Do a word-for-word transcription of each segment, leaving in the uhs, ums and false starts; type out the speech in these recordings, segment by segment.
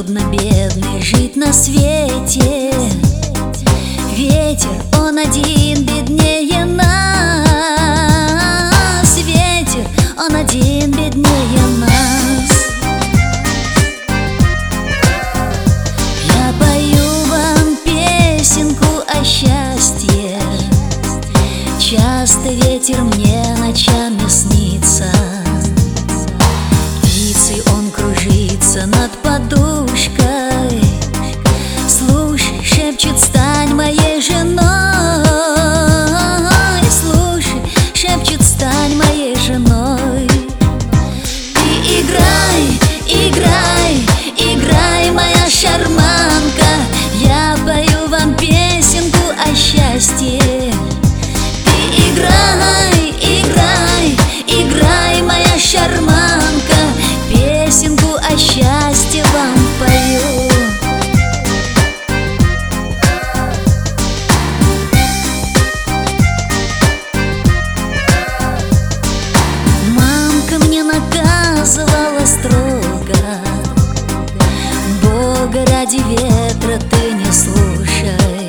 трудно, бедный, жить на свете. Ветер, он один беднее нас. Ветер, он один беднее нас. Я пою вам песенку о счастье. Часто ветер мне ночами снится. Птицей он кружится над подушкой. Слушай, шепчет, стань моей женой. Слушай, шепчет, стань моей женой. Ты играй, играй, играй, моя шарманка. Я пою вам песенку о счастье. Играй, играй, играй, моя шарманка. Песенку о счастье вам пою. Мамка мне наказывала строго: Бога ради ветра ты не слушай.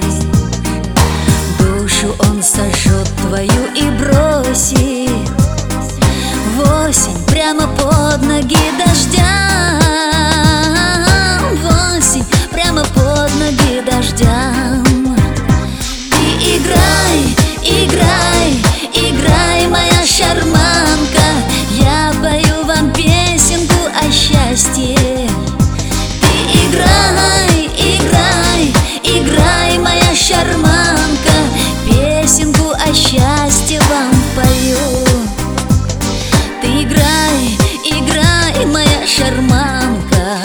Душу он сожжет твою и бросит в осень прямо под ноги дождя. В осень прямо под ноги дождя. Ты играй, играй, играй, моя шарманка. Я пою вам песенку о счастье. Ты играй, играй, играй, моя шарманка. Песенку о счастье вам пою. Ты играй, играй, моя шарманка.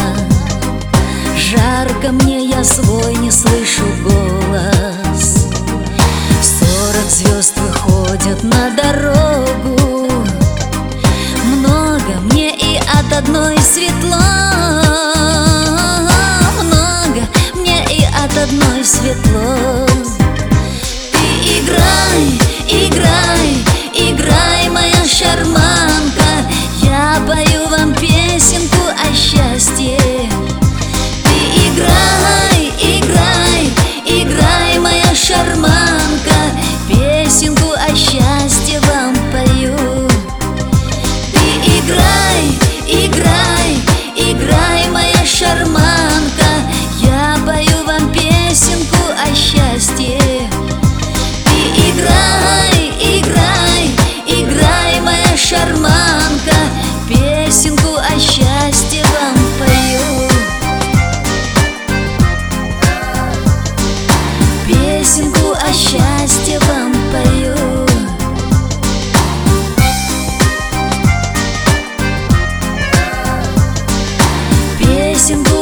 Жарко мне, я свой не слышу голос. Сорок звезд выходят на дорогу. Много мне и от одной светло. Много мне и от одной светло. Играй, играй, играй, моя шарманка. Я пою вам песенку о счастье. Ты играй, играй, играй, моя шарманка. Песенку о счастье вам пою. Ты играй, играй, играй, моя шарманка. Я пою вам песенку о счастье. Играй, играй, играй, моя шарманка. Песенку о счастье вам пою. Песенку о счастье вам пою. Песенку